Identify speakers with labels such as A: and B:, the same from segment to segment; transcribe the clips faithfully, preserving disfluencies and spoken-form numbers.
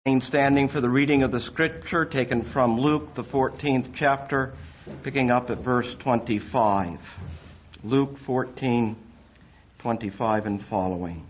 A: Standing for the reading of the scripture taken from Luke, the fourteenth chapter, picking up at verse twenty-five. Luke fourteen, twenty-five and following.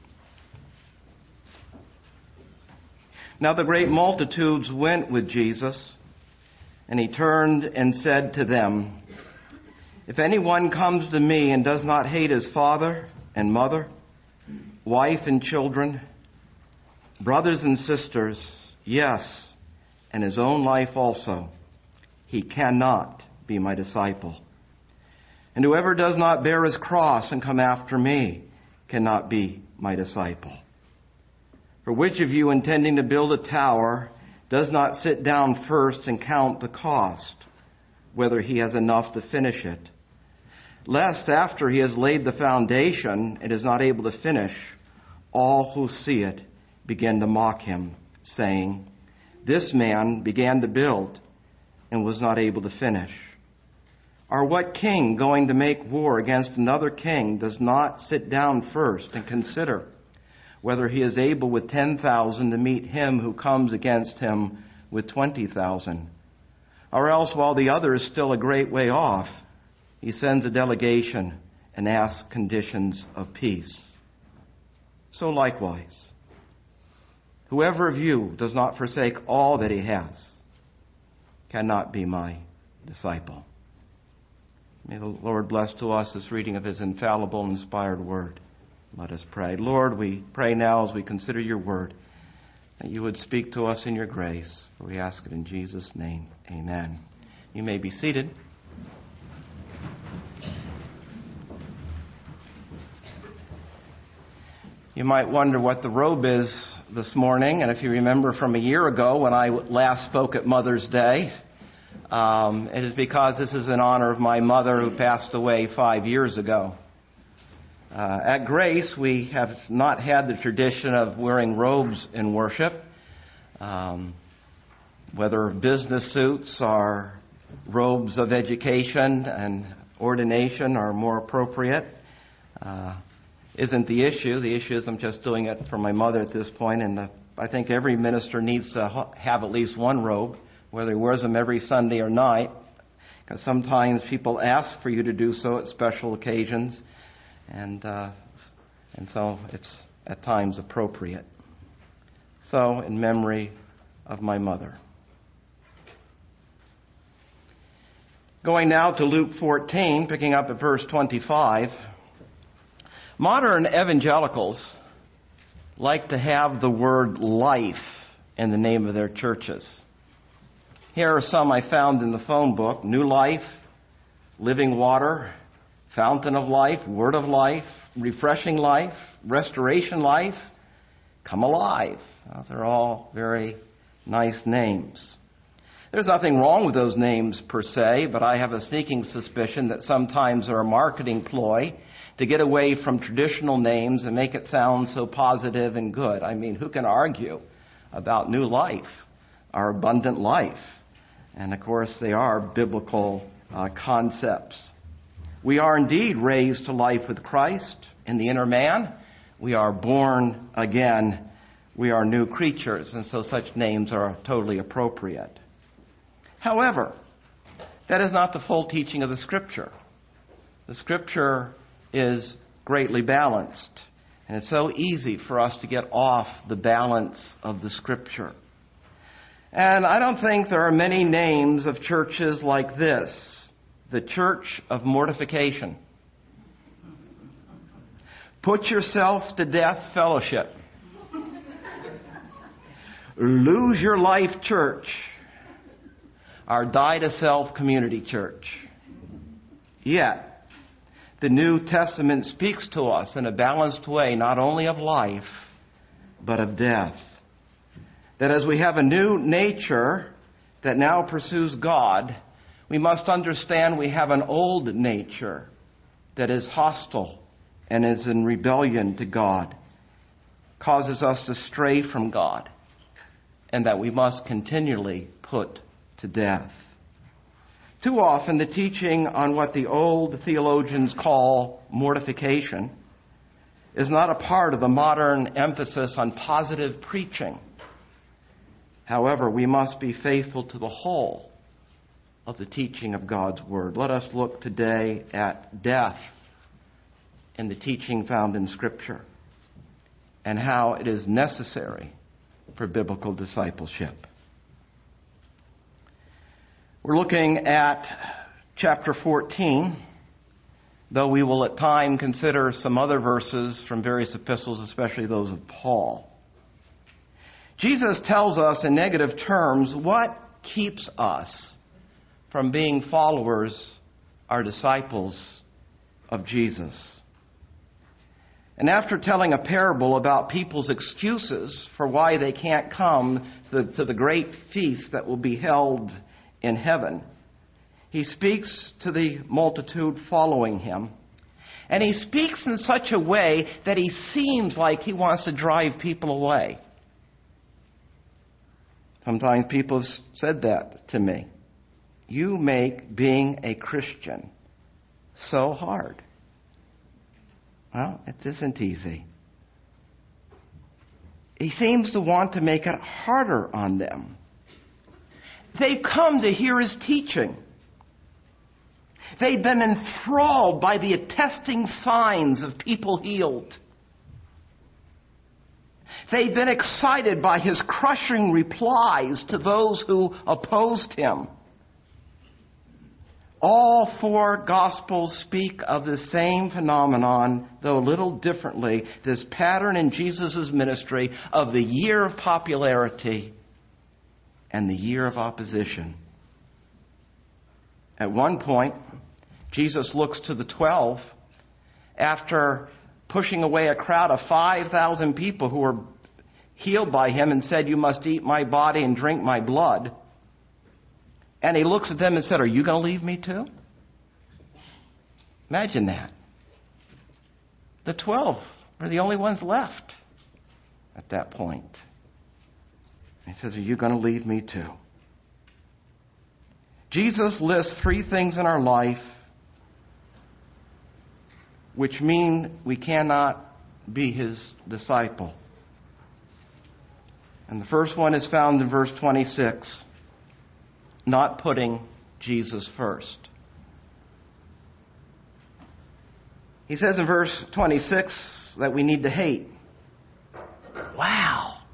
A: Now the great multitudes went with Jesus, and he turned and said to them, "If anyone comes to me and does not hate his father and mother, wife and children, brothers and sisters, yes, and his own life also, he cannot be my disciple. And whoever does not bear his cross and come after me cannot be my disciple. For which of you, intending to build a tower, does not sit down first and count the cost, whether he has enough to finish it? Lest after he has laid the foundation and is not able to finish, all who see it began to mock him, saying, 'This man began to build and was not able to finish.' Or what king going to make war against another king does not sit down first and consider whether he is able with ten thousand to meet him who comes against him with twenty thousand? Or else, while the other is still a great way off, he sends a delegation and asks conditions of peace. So likewise, whoever of you does not forsake all that he has cannot be my disciple." May the Lord bless to us this reading of his infallible and inspired word. Let us pray. Lord, we pray now as we consider your word that you would speak to us in your grace. For we ask it in Jesus' name. Amen. You may be seated. You might wonder what the robe is this morning, and if you remember from a year ago when I last spoke at Mother's Day, um, it is because this is in honor of my mother who passed away five years ago. Uh, at Grace, we have not had the tradition of wearing robes in worship, um, whether business suits or robes of education and ordination are more appropriate. Uh, isn't the issue. The issue is I'm just doing it for my mother at this point, and uh, I think every minister needs to ha- have at least one robe, whether he wears them every Sunday or night, because sometimes people ask for you to do so at special occasions, and uh, and so it's at times appropriate. So, in memory of my mother. Going now to Luke fourteen, picking up at verse twenty-five. Modern evangelicals like to have the word life in the name of their churches. Here are some I found in the phone book: New Life, Living Water, Fountain of Life, Word of Life, Refreshing Life, Restoration Life, Come Alive. Those are all very nice names. There's nothing wrong with those names per se, but I have a sneaking suspicion that sometimes they're a marketing ploy to get away from traditional names and make it sound so positive and good. I mean, who can argue about new life, our abundant life? And of course, they are biblical uh, concepts. We are indeed raised to life with Christ in the inner man. We are born again. We are new creatures, and so such names are totally appropriate. However, that is not the full teaching of the Scripture. The Scripture is greatly balanced, and it's so easy for us to get off the balance of the Scripture. And I don't think there are many names of churches like this: the Church of Mortification, Put Yourself to Death Fellowship, Lose Your Life Church, our Die to Self Community Church. Yet, the New Testament speaks to us in a balanced way, not only of life, but of death. That as we have a new nature that now pursues God, we must understand we have an old nature that is hostile and is in rebellion to God, causes us to stray from God, and that we must continually put to death. Too often, the teaching on what the old theologians call mortification is not a part of the modern emphasis on positive preaching. However, we must be faithful to the whole of the teaching of God's Word. Let us look today at death in the teaching found in Scripture and how it is necessary for biblical discipleship. We're looking at chapter fourteen, though we will at time consider some other verses from various epistles, especially those of Paul. Jesus tells us in negative terms what keeps us from being followers or disciples of Jesus. And after telling a parable about people's excuses for why they can't come to the, to the great feast that will be held in heaven, he speaks to the multitude following him. And he speaks in such a way that he seems like he wants to drive people away. Sometimes people have said that to me. You make being a Christian so hard. Well, it isn't easy. He seems to want to make it harder on them. They've come to hear his teaching. They've been enthralled by the attesting signs of people healed. They've been excited by his crushing replies to those who opposed him. All four Gospels speak of the same phenomenon, though a little differently, this pattern in Jesus' ministry of the year of popularity and the year of opposition. At one point, Jesus looks to the twelve after pushing away a crowd of five thousand people who were healed by him and said, "You must eat my body and drink my blood." And he looks at them and said, "Are you going to leave me too?" Imagine that. The twelve were the only ones left at that point. And he says, "Are you going to leave me too?" Jesus lists three things in our life which mean we cannot be his disciple. And the first one is found in verse twenty-six. Not putting Jesus first. He says in verse twenty-six that we need to hate. Wow.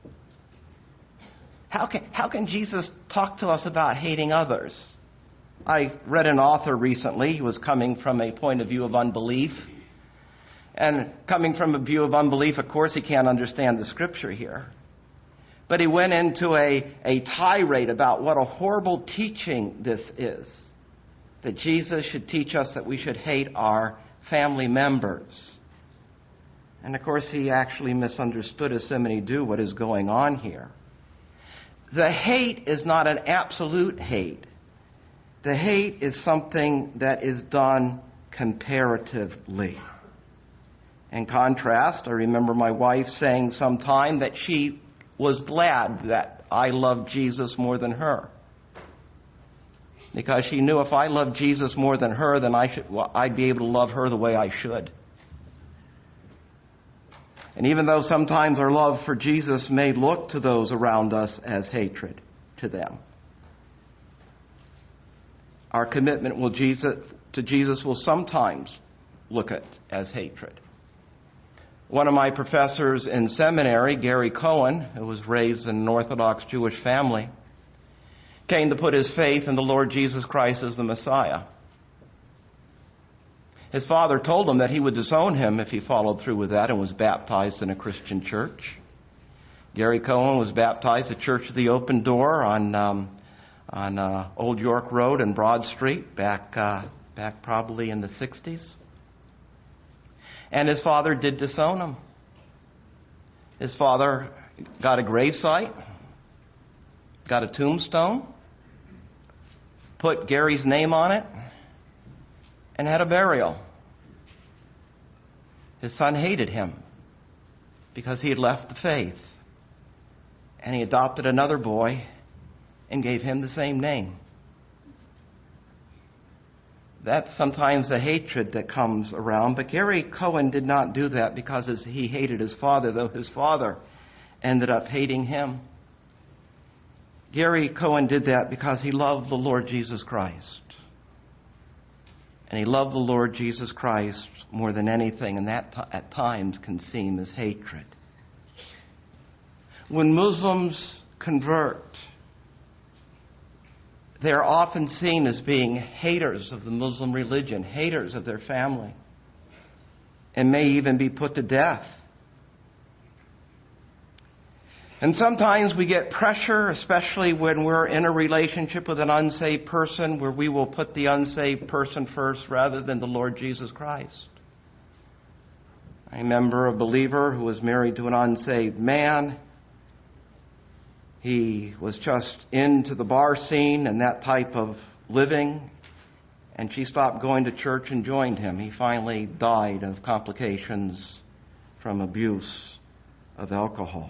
A: How can, how can Jesus talk to us about hating others? I read an author recently. He was coming from a point of view of unbelief. And coming from a view of unbelief, of course, he can't understand the Scripture here. But he went into a, a tirade about what a horrible teaching this is. That Jesus should teach us that we should hate our family members. And of course, he actually misunderstood, as so many do, what is going on here. The hate is not an absolute hate. The hate is something that is done comparatively. In contrast, I remember my wife saying sometime that she was glad that I loved Jesus more than her. Because she knew if I loved Jesus more than her, then I should, well, I'd be able to love her the way I should. And even though sometimes our love for Jesus may look to those around us as hatred to them, our commitment will Jesus, to Jesus will sometimes look at as hatred. One of my professors in seminary, Gary Cohen, who was raised in an Orthodox Jewish family, came to put his faith in the Lord Jesus Christ as the Messiah. His father told him that he would disown him if he followed through with that and was baptized in a Christian church. Gary Cohen was baptized at Church of the Open Door on um, on uh, Old York Road and Broad Street back uh, back probably in the sixties. And his father did disown him. His father got a gravesite, got a tombstone, put Gary's name on it, and had a burial. His son hated him because he had left the faith. And he adopted another boy and gave him the same name. That's sometimes the hatred that comes around. But Gary Cohen did not do that because he hated his father, though his father ended up hating him. Gary Cohen did that because he loved the Lord Jesus Christ. And he loved the Lord Jesus Christ more than anything, and that t- at times can seem as hatred. When Muslims convert, they are often seen as being haters of the Muslim religion, haters of their family, and may even be put to death. And sometimes we get pressure, especially when we're in a relationship with an unsaved person, where we will put the unsaved person first rather than the Lord Jesus Christ. I remember a believer who was married to an unsaved man. He was just into the bar scene and that type of living, and she stopped going to church and joined him. He finally died of complications from abuse of alcohol.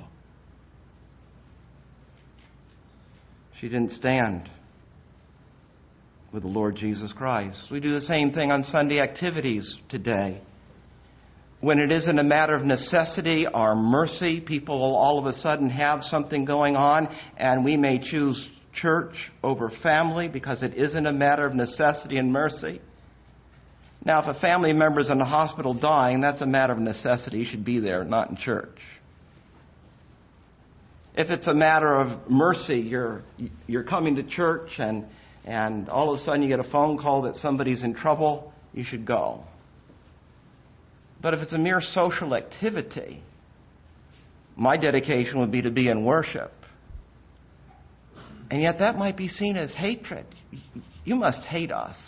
A: She didn't stand with the Lord Jesus Christ. We do the same thing on Sunday activities today. When it isn't a matter of necessity or mercy, people will all of a sudden have something going on, and we may choose church over family because it isn't a matter of necessity and mercy. Now, if a family member is in the hospital dying, that's a matter of necessity. You should be there, not in church. If it's a matter of mercy, you're you're coming to church and and all of a sudden you get a phone call that somebody's in trouble, you should go. But if it's a mere social activity, my dedication would be to be in worship. And yet that might be seen as hatred. You must hate us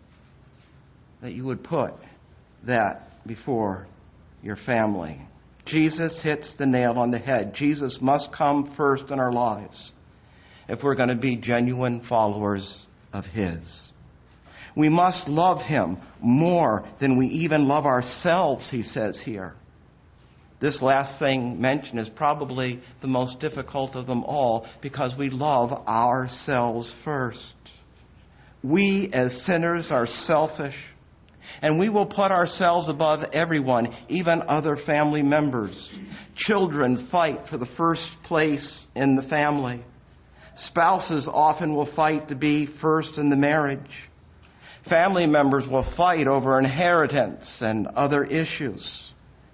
A: that you would put that before your family. Jesus hits the nail on the head. Jesus must come first in our lives if we're going to be genuine followers of His. We must love Him more than we even love ourselves, he says here. This last thing mentioned is probably the most difficult of them all because we love ourselves first. We as sinners are selfish, and we will put ourselves above everyone, even other family members. Children fight for the first place in the family. Spouses often will fight to be first in the marriage. Family members will fight over inheritance and other issues.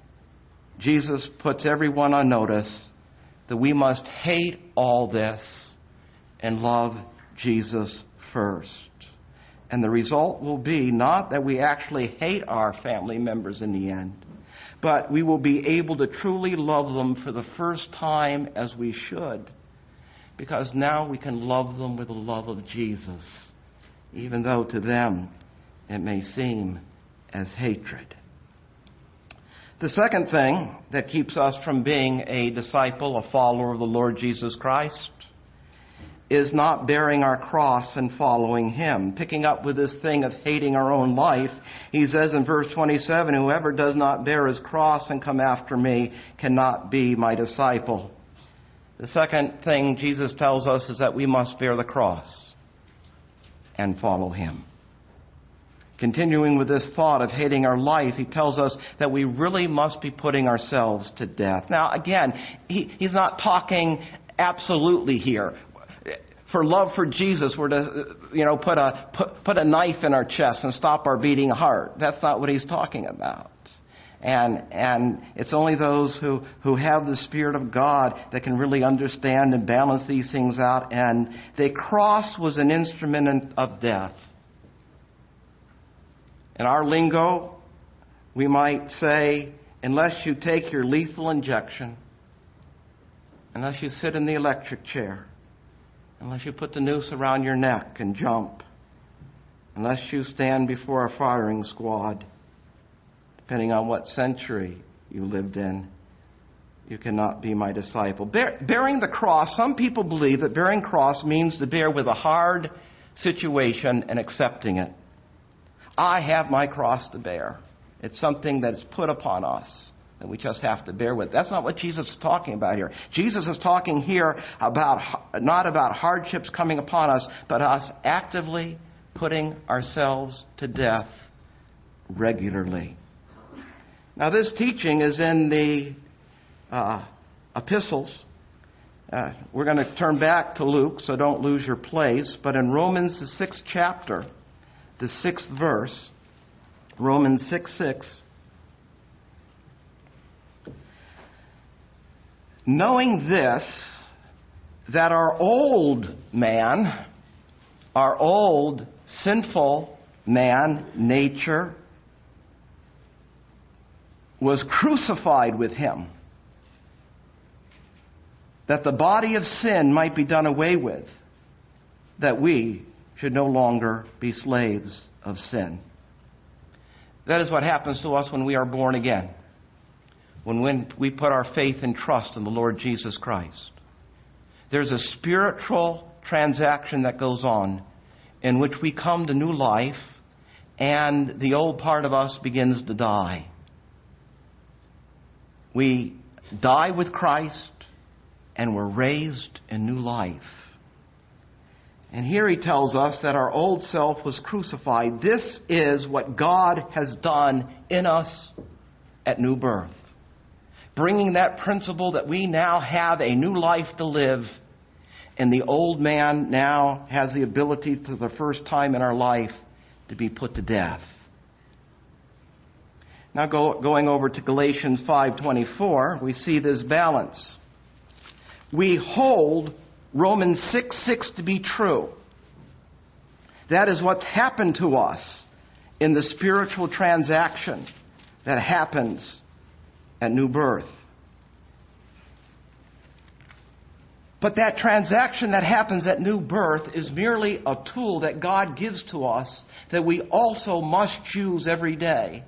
A: Jesus puts everyone on notice that we must hate all this and love Jesus first. And the result will be not that we actually hate our family members in the end, but we will be able to truly love them for the first time as we should, because now we can love them with the love of Jesus, even though to them it may seem as hatred. The second thing that keeps us from being a disciple, a follower of the Lord Jesus Christ, is not bearing our cross and following Him. Picking up with this thing of hating our own life, he says in verse twenty-seven, whoever does not bear his cross and come after me cannot be my disciple. The second thing Jesus tells us is that we must bear the cross and follow Him. Continuing with this thought of hating our life, he tells us that we really must be putting ourselves to death. Now, again, he, he's not talking absolutely here. For love for Jesus, we're to, you know, put a put, put a knife in our chest and stop our beating heart. That's not what he's talking about. And and it's only those who, who have the Spirit of God that can really understand and balance these things out. And the cross was an instrument of death. In our lingo, we might say, unless you take your lethal injection, unless you sit in the electric chair, unless you put the noose around your neck and jump, unless you stand before a firing squad, depending on what century you lived in, you cannot be my disciple. Bear, bearing the cross, some people believe that bearing cross means to bear with a hard situation and accepting it. I have my cross to bear. It's something that is put upon us that we just have to bear with. That's not what Jesus is talking about here. Jesus is talking here about not about hardships coming upon us, but us actively putting ourselves to death regularly. Now, this teaching is in the uh, epistles, Uh, we're going to turn back to Luke, so don't lose your place. But in Romans, the sixth chapter, the sixth verse, Romans six six. Knowing this, that our old man, our old sinful man, nature, was crucified with him, that the body of sin might be done away with, that we should no longer be slaves of sin. That is what happens to us when we are born again, when, when we put our faith and trust in the Lord Jesus Christ. There's a spiritual transaction that goes on in which we come to new life and the old part of us begins to die. We die with Christ and we're raised in new life. And here he tells us that our old self was crucified. This is what God has done in us at new birth. Bringing that principle that we now have a new life to live, and the old man now has the ability for the first time in our life to be put to death. Now go, going over to Galatians five twenty-four, we see this balance. We hold Romans six six to be true. That is what's happened to us in the spiritual transaction that happens at new birth. But that transaction that happens at new birth is merely a tool that God gives to us that we also must use every day.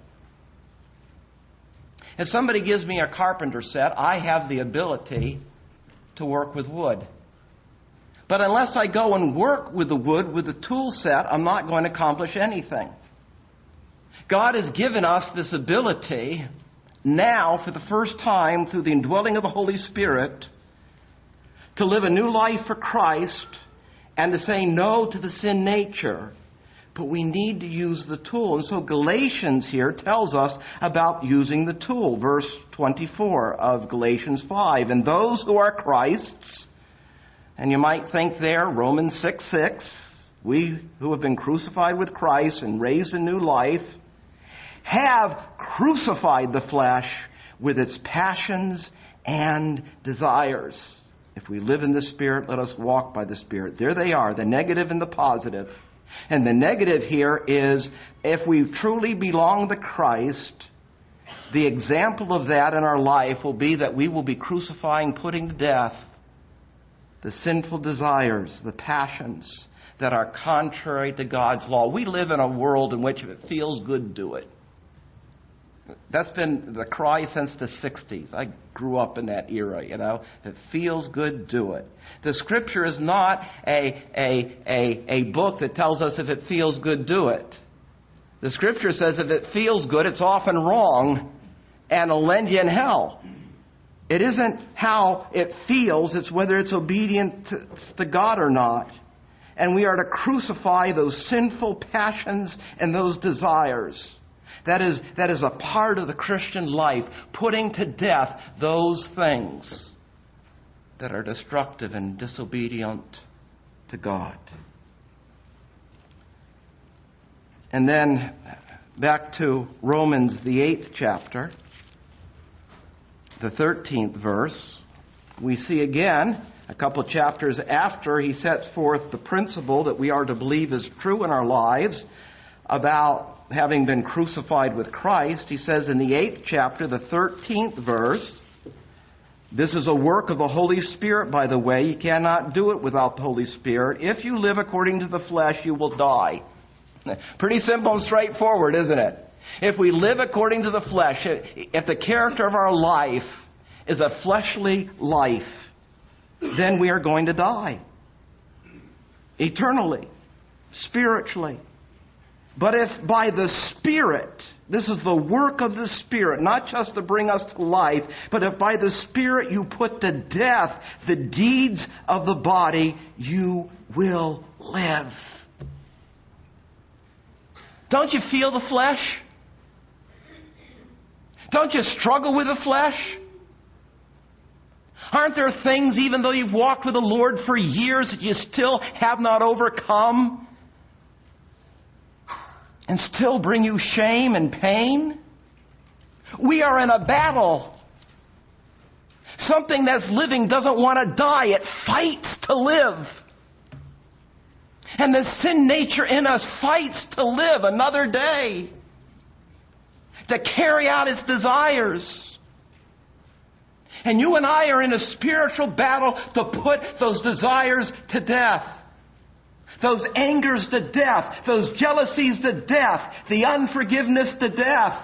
A: If somebody gives me a carpenter set, I have the ability to work with wood. But unless I go and work with the wood, with the tool set, I'm not going to accomplish anything. God has given us this ability now, for the first time, through the indwelling of the Holy Spirit, to live a new life for Christ and to say no to the sin nature. But we need to use the tool. And so Galatians here tells us about using the tool. Verse twenty-four of Galatians five. And those who are Christ's, and you might think there, Romans six six, we who have been crucified with Christ and raised in new life, have crucified the flesh with its passions and desires. If we live in the Spirit, let us walk by the Spirit. There they are, the negative and the positive. And the negative here is, if we truly belong to Christ, the example of that in our life will be that we will be crucifying, putting to death the sinful desires, the passions that are contrary to God's law. We live in a world in which if it feels good, do it. That's been the cry since the sixties. I grew up in that era, you know. If it feels good, do it. The Scripture is not a, a, a, a book that tells us if it feels good, do it. The Scripture says if it feels good, it's often wrong and it'll land you in hell. It isn't how it feels, it's whether it's obedient to, to God or not. And we are to crucify those sinful passions and those desires. That is, that is a part of the Christian life, putting to death those things that are destructive and disobedient to God. And then back to Romans, the eighth chapter, the thirteenth verse, we see again, a couple of chapters after he sets forth the principle that we are to believe is true in our lives about having been crucified with Christ, he says in the eighth chapter, the thirteenth verse, this is a work of the Holy Spirit, by the way. You cannot do it without the Holy Spirit. If you live according to the flesh, you will die. Pretty simple and straightforward, isn't it? If we live according to the flesh, if the character of our life is a fleshly life, then we are going to die. Eternally. Spiritually. But if by the Spirit, this is the work of the Spirit, not just to bring us to life, but if by the Spirit you put to death the deeds of the body, you will live. Don't you feel the flesh? Don't you struggle with the flesh? Aren't there things, even though you've walked with the Lord for years, that you still have not overcome? And still bring you shame and pain? We are in a battle. Something that's living doesn't want to die. It fights to live. And the sin nature in us fights to live another day, to carry out its desires. And you and I are in a spiritual battle to put those desires to death. Those angers to death. Those jealousies to death. The unforgiveness to death.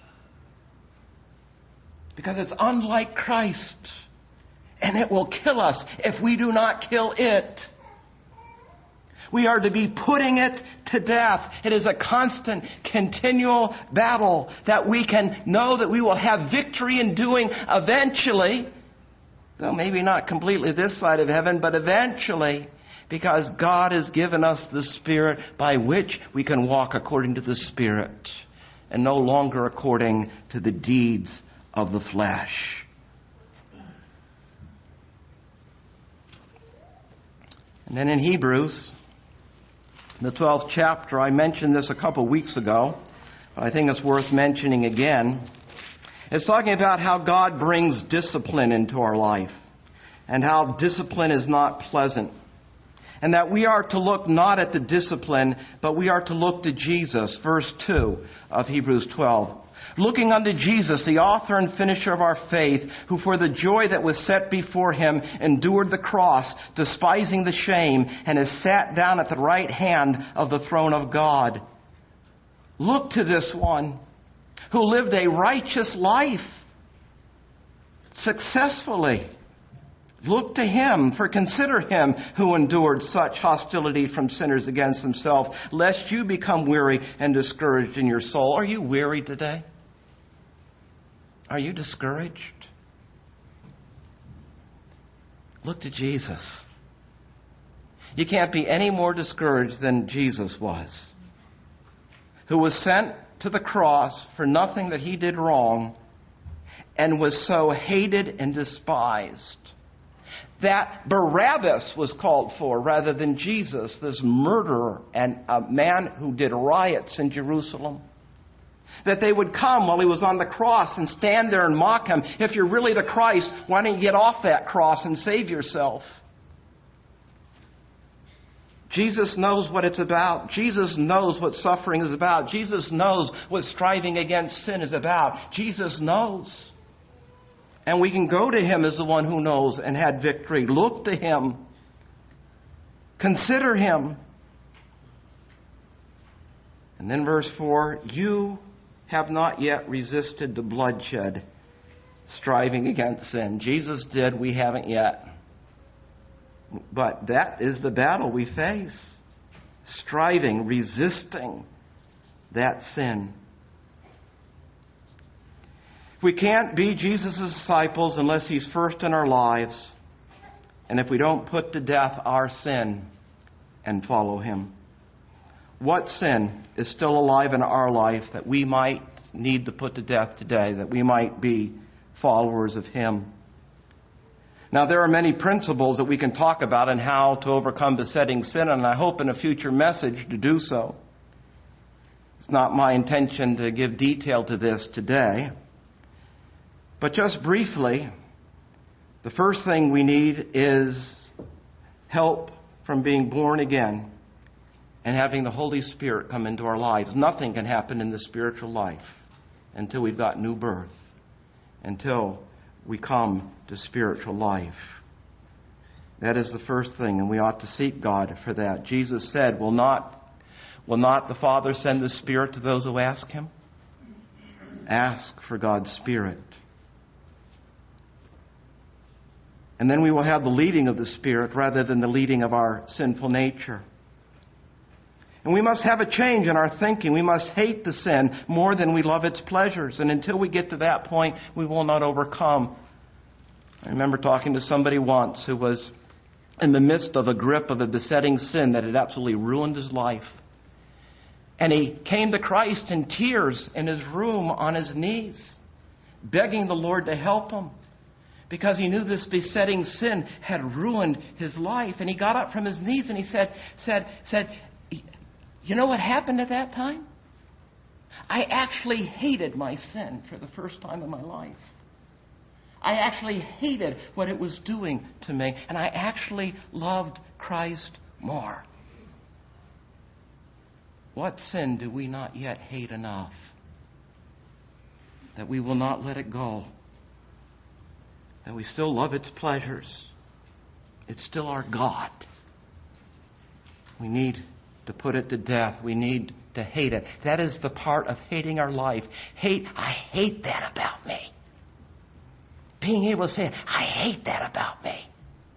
A: Because it's unlike Christ. And it will kill us if we do not kill it. We are to be putting it to death. It is a constant, continual battle that we can know that we will have victory in doing eventually. Though maybe not completely this side of heaven, but eventually. Because God has given us the Spirit by which we can walk according to the Spirit. And no longer according to the deeds of the flesh. And then in Hebrews, in the twelfth chapter, I mentioned this a couple of weeks ago, but I think it's worth mentioning again. It's talking about how God brings discipline into our life, and how discipline is not pleasant. And that we are to look not at the discipline, but we are to look to Jesus. Verse two of Hebrews twelve. Looking unto Jesus, the author and finisher of our faith, who for the joy that was set before him endured the cross, despising the shame, and has sat down at the right hand of the throne of God. Look to this one who lived a righteous life successfully. Look to him, for consider him who endured such hostility from sinners against himself, lest you become weary and discouraged in your soul. Are you weary today? Are you discouraged? Look to Jesus. You can't be any more discouraged than Jesus was, who was sent to the cross for nothing that he did wrong and was so hated and despised that Barabbas was called for rather than Jesus, this murderer and a man who did riots in Jerusalem. That they would come while he was on the cross and stand there and mock him. If you're really the Christ, why don't you get off that cross and save yourself? Jesus knows what it's about. Jesus knows what suffering is about. Jesus knows what striving against sin is about. Jesus knows. And we can go to him as the one who knows and had victory. Look to him. Consider him. And then verse four, you have not yet resisted the bloodshed, striving against sin. Jesus did, we haven't yet. But that is the battle we face. Striving, resisting that sin. We can't be Jesus' disciples unless he's first in our lives, and if we don't put to death our sin and follow him. What sin is still alive in our life that we might need to put to death today, that we might be followers of him? Now, there are many principles that we can talk about in how to overcome besetting sin, and I hope in a future message to do so. It's not my intention to give detail to this today. But just briefly, the first thing we need is help from being born again and having the Holy Spirit come into our lives. Nothing can happen in the spiritual life until we've got new birth, until we come to spiritual life. That is the first thing, and we ought to seek God for that. Jesus said, will not, will not the Father send the Spirit to those who ask him? Ask for God's Spirit. And then we will have the leading of the Spirit rather than the leading of our sinful nature. And we must have a change in our thinking. We must hate the sin more than we love its pleasures. And until we get to that point, we will not overcome. I remember talking to somebody once who was in the midst of a grip of a besetting sin that had absolutely ruined his life. And he came to Christ in tears in his room on his knees, begging the Lord to help him. because he knew this besetting sin had ruined his life. And he got up from his knees and he said, said, said, you know what happened at that time? I actually hated my sin for the first time in my life. I actually hated what it was doing to me, and I actually loved Christ more. What sin do we not yet hate enough that we will not let it go? That we still love its pleasures. It's still our God. We need to put it to death. We need to hate it. That is the part of hating our life. Hate, I hate that about me. Being able to say, I hate that about me.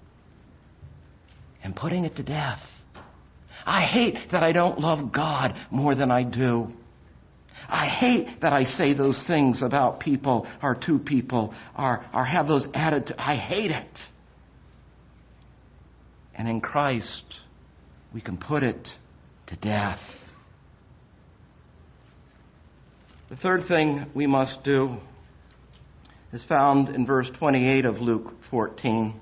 A: And putting it to death. I hate that I don't love God more than I do. I hate that I say those things about people or to people or, or have those attitudes. I hate it. And in Christ, we can put it to death. The third thing we must do is found in verse twenty-eight of Luke fourteen.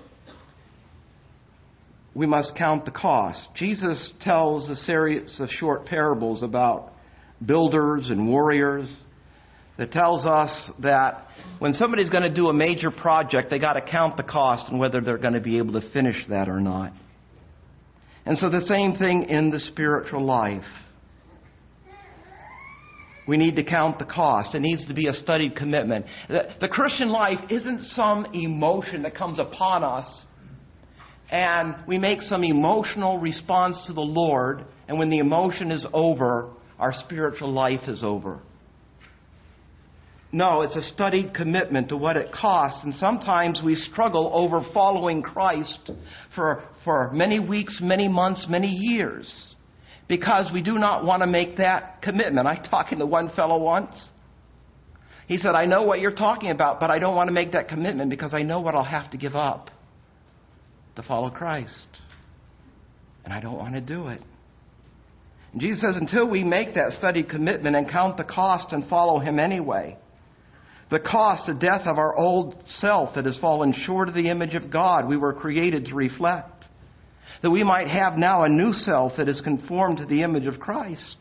A: We must count the cost. Jesus tells a series of short parables about builders and warriors that tells us that when somebody's going to do a major project, they got to count the cost and whether they're going to be able to finish that or not. And so the same thing in the spiritual life. We need to count the cost. It needs to be a studied commitment. The, the Christian life isn't some emotion that comes upon us and we make some emotional response to the Lord, and when the emotion is over, our spiritual life is over. No, it's a studied commitment to what it costs, and sometimes we struggle over following Christ for, for many weeks, many months, many years, because we do not want to make that commitment. I talked to one fellow once. He said, I know what you're talking about, but I don't want to make that commitment because I know what I'll have to give up to follow Christ. And I don't want to do it. And Jesus says, until we make that studied commitment and count the cost and follow Him anyway, the cost, the death of our old self that has fallen short of the image of God we were created to reflect, that we might have now a new self that is conformed to the image of Christ.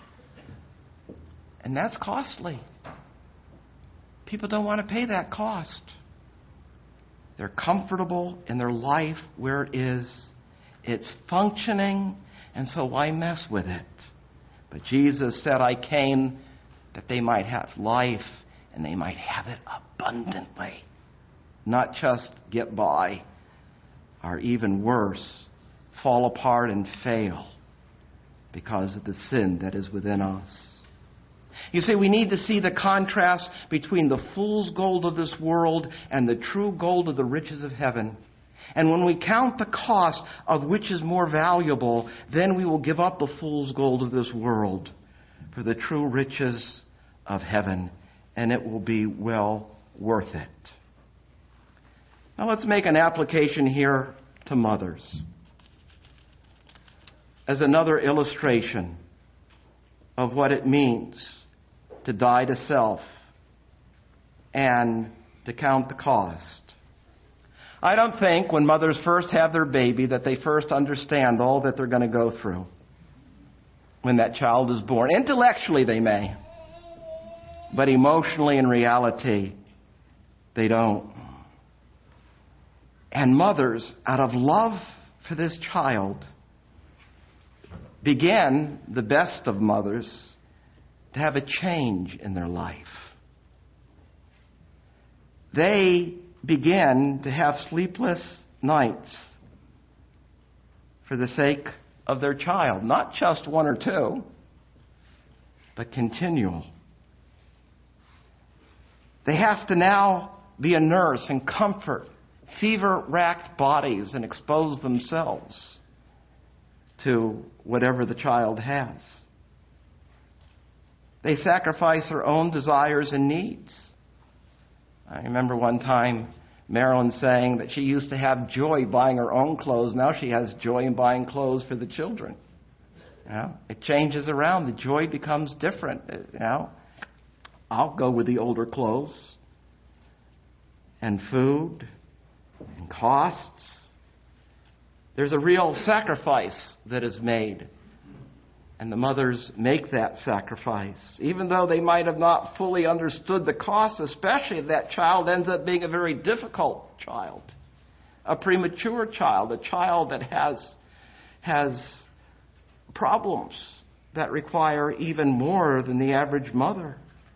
A: And that's costly. People don't want to pay that cost. They're comfortable in their life where it is. It's functioning, and so why mess with it? But Jesus said, I came that they might have life, and they might have it abundantly. Not just get by, or even worse, fall apart and fail because of the sin that is within us. You see, we need to see the contrast between the fool's gold of this world and the true gold of the riches of heaven. And when we count the cost of which is more valuable, then we will give up the fool's gold of this world for the true riches of heaven, and it will be well worth it. Now let's make an application here to mothers as another illustration of what it means to die to self and to count the cost. I don't think when mothers first have their baby that they first understand all that they're going to go through when that child is born. Intellectually they may, but emotionally in reality they don't. And mothers, out of love for this child, begin, the best of mothers, to have a change in their life. They begin to have sleepless nights for the sake of their child. Not just one or two, but continual. They have to now be a nurse and comfort fever-racked bodies and expose themselves to whatever the child has. They sacrifice their own desires and needs. I remember one time Marilyn saying that she used to have joy buying her own clothes. Now she has joy in buying clothes for the children. You know, it changes around. The joy becomes different. You know, I'll go with the older clothes. and food and costs. There's a real sacrifice that is made. And the mothers make that sacrifice, even though they might have not fully understood the cost, especially if that child ends up being a very difficult child, a premature child, a child that has, has problems that require even more than the average mother.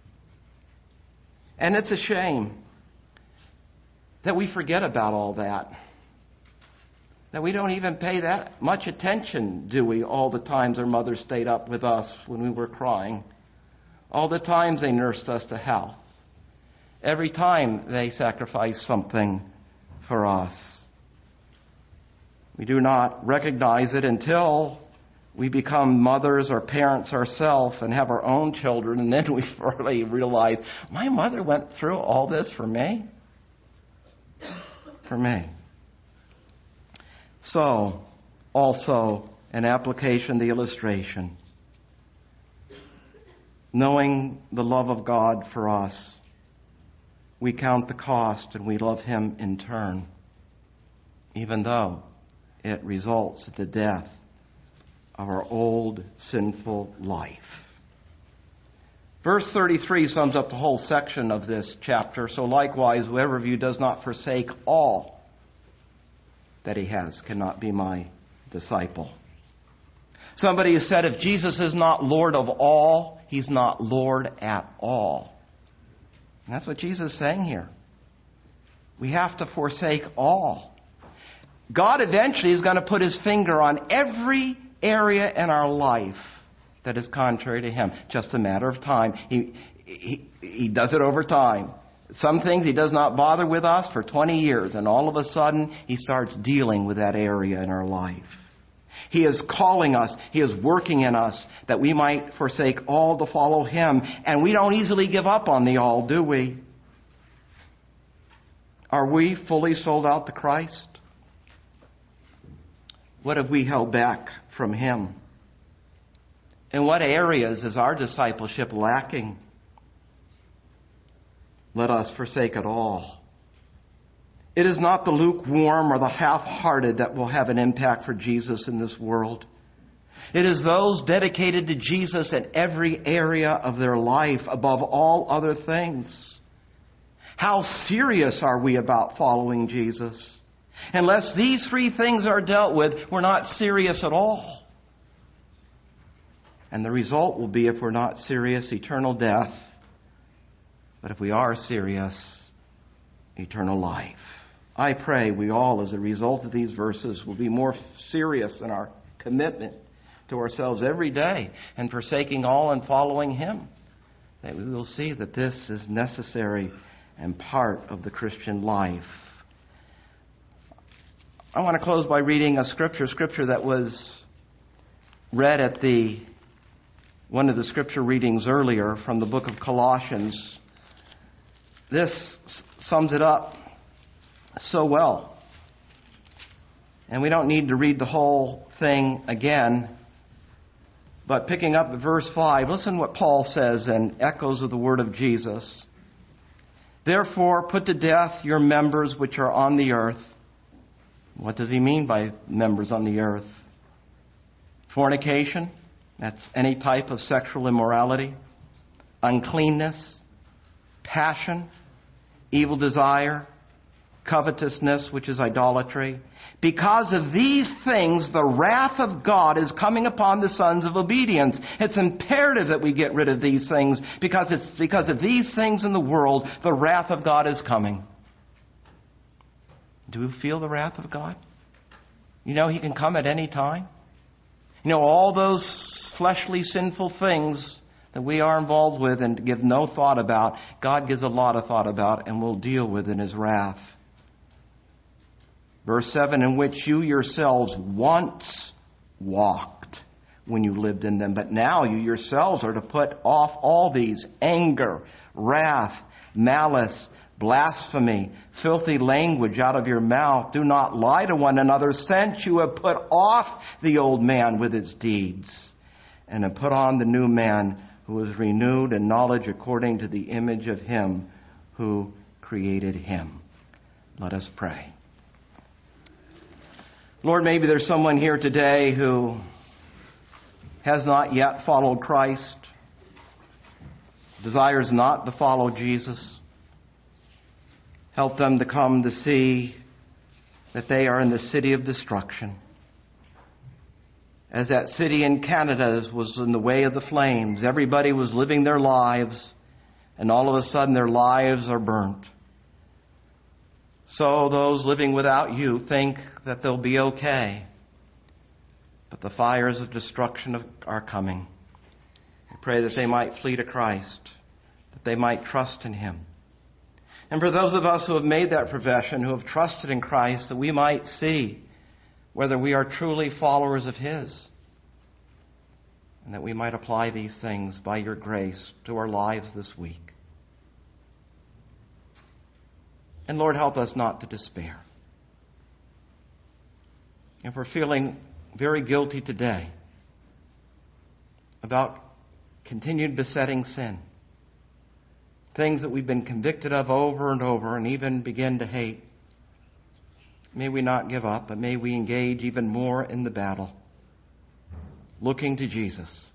A: And it's a shame that we forget about all that. That we don't even pay that much attention, do we, all the times our mother stayed up with us when we were crying. All the times they nursed us to health. Every time they sacrificed something for us. We do not recognize it until we become mothers or parents ourselves and have our own children, and then we finally realize, my mother went through all this for me? For me. So, also, an application, the illustration. Knowing the love of God for us, we count the cost and we love Him in turn, even though it results in the death of our old sinful life. Verse thirty-three sums up the whole section of this chapter. So likewise, whoever of you does not forsake all that he has cannot be my disciple. Somebody has said, if Jesus is not Lord of all, He's not Lord at all. And that's what Jesus is saying here. We have to forsake all. God eventually is going to put His finger on every area in our life that is contrary to Him. Just a matter of time. He, he, he does it over time. Some things He does not bother with us for twenty years, and all of a sudden He starts dealing with that area in our life. He is calling us, He is working in us that we might forsake all to follow Him. And we don't easily give up on the all, do we? Are we fully sold out to Christ? What have we held back from Him? In what areas is our discipleship lacking? Let us forsake it all. It is not the lukewarm or the half-hearted that will have an impact for Jesus in this world. It is those dedicated to Jesus in every area of their life above all other things. How serious are we about following Jesus? Unless these three things are dealt with, we're not serious at all. And the result will be, if we're not serious, eternal death. But if we are serious, eternal life. I pray we all, as a result of these verses, will be more serious in our commitment to ourselves every day and forsaking all and following Him. That we will see that this is necessary and part of the Christian life. I want to close by reading a scripture, scripture that was read at the one of the scripture readings earlier from the book of Colossians. This sums it up so well. And we don't need to read the whole thing again. But picking up at verse five, listen what Paul says and echoes of the word of Jesus. Therefore, put to death your members which are on the earth. What does he mean by members on the earth? Fornication, that's any type of sexual immorality. Uncleanness, passion, evil desire, covetousness, which is idolatry. Because of these things, the wrath of God is coming upon the sons of obedience. It's imperative that we get rid of these things, because it's because of these things in the world, the wrath of God is coming. Do you feel the wrath of God? You know He can come at any time. You know, all those fleshly, sinful things that we are involved with and give no thought about, God gives a lot of thought about and will deal with in His wrath. Verse seven, in which you yourselves once walked when you lived in them. But now you yourselves are to put off all these: anger, wrath, malice, blasphemy, filthy language out of your mouth. Do not lie to one another, since you have put off the old man with its deeds, and have put on the new man, who is renewed in knowledge according to the image of Him who created him. Let us pray. Lord, maybe there's someone here today who has not yet followed Christ, desires not to follow Jesus. Help them to come to see that they are in the city of destruction. As that city in Canada was in the way of the flames, everybody was living their lives, and all of a sudden their lives are burnt. So those living without you think that they'll be okay. But the fires of destruction are coming. I pray that they might flee to Christ, that they might trust in Him. And for those of us who have made that profession, who have trusted in Christ, that we might see whether we are truly followers of His, and that we might apply these things by your grace to our lives this week. And Lord, help us not to despair. If we're feeling very guilty today about continued besetting sin, things that we've been convicted of over and over and even begin to hate, may we not give up, but may we engage even more in the battle, looking to Jesus,